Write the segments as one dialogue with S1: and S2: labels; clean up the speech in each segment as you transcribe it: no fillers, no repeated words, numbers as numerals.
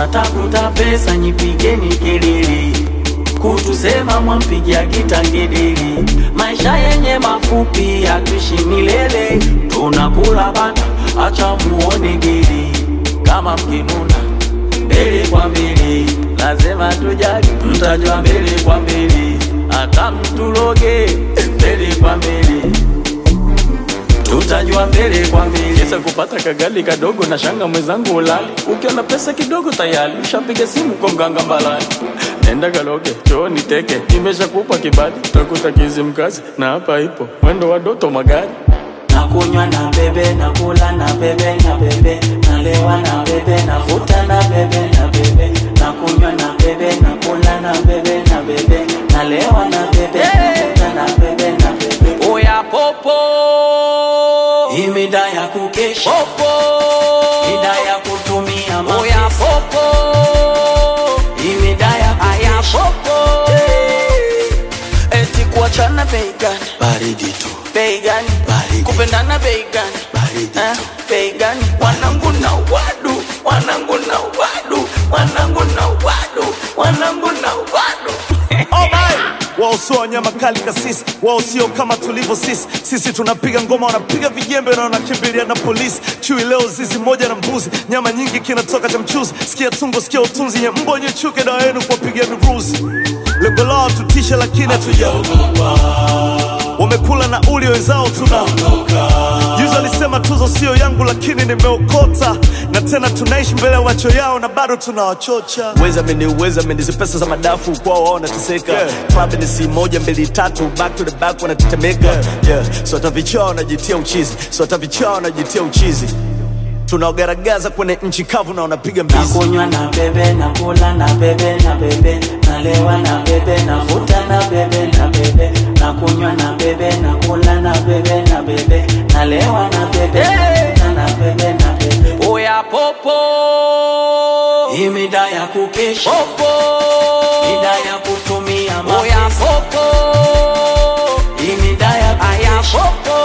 S1: Tunatafuta pesa nyipigeni kelele, kutusema mwampigia kitangedeli. Maisha yenye mafupi hatuishi milele, tunakula bata acha muone geli. Kama mkinuna mbele kwa mbele, lazima tujali mtajua mbele kwa mbele. Hata mtuloge mbele kwa mbele, tutajua mbele kwa mbele. Kesa kupata kagali kadogo na shanga mwezangu ulali. Ukiona pesa kidogo tayari ushapiga simu kwa mganga mbalani. Nenda kaloge, choo niteke, nimesha kupa kibali. Utakuta kizi mkazi na hapa ipo mwendo wa doto magari. Nakunywa na bebe, nakula na bebe, na bebe, nalewa na bebe, navuta na bebe, na bebe. Nakunywa na bebe, nakula na bebe, na bebe, nalewa na bebe, navuta na bebe, na bebe. Oya popo, imida ya kukesha popo, imida ya kutumia mapesa. Oya popo, imida ya kukesha popo. Eti kuachana bei gani? Baridi tu. Bei gani? Baridi. Kupendana bei gani? Baridi tu. Bei gani? Wanangu na wadu, wanangu na wadu, wanangu na wadu, wanangu na wadu.
S2: Wao sio wanyama kali kasisi, wao sio kama tulivyo sisi. Sisi tunapiga ngoma, wanapiga vijembe na wanakimbilia na polisi. Chui leo zizi moja na mbuzi, nyama nyingi kinatoka cha mchuzi. Sikia tungo, sikia utunzi, nye mbo nye chuke dawa yenu kwa pigia miruzi. Lengo lao tutisha lakini hatujaogopa, wamekula na uli wenzao tunaondoka. Juzi alisema tuzo sio yangu lakini nimeokota, na tena tunaishi mbele ya macho yao na bado tunawachocha. Uweza meni pesa za madafu kwao wao wanateseka. Club ni si moja mbili tatu, back to the back wanatetemeka. So hata vichao wanajitia uchizi, so hata vichao wanajitia uchizi. Tunaogaragaza kwenye nchi kavu na wanapiga mbizi.
S1: Nakunywa na bebe, nakula na bebe, na bebe, nalewa na bebe, navuta na bebe, na bebe. Nakunywa na bebe, nakula na bebe, na bebe, nalewa na bebe, navuta na bebe, na bebe. Oya popo, imida ya kukesha popo, imida ya kutumia mapesa. Oya popo, imida ya kukesha popo.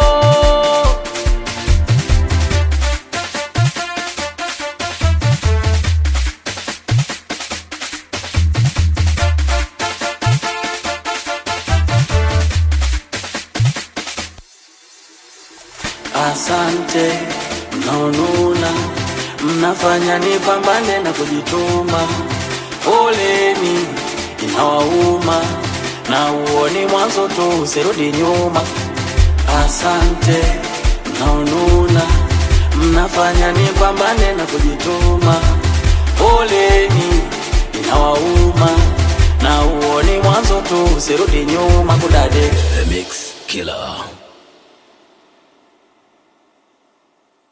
S1: Asante, mnaonuna, mnafanya nipambane na kujituma. Poleni, inawauma, na uoni mwanzo tu usirudi nyuma. Asante, mnaonuna, mnafanya nipambane na kujituma. Poleni, inawauma, na uoni mwanzo tu usirudi nyuma. Kudade The Mix Killer.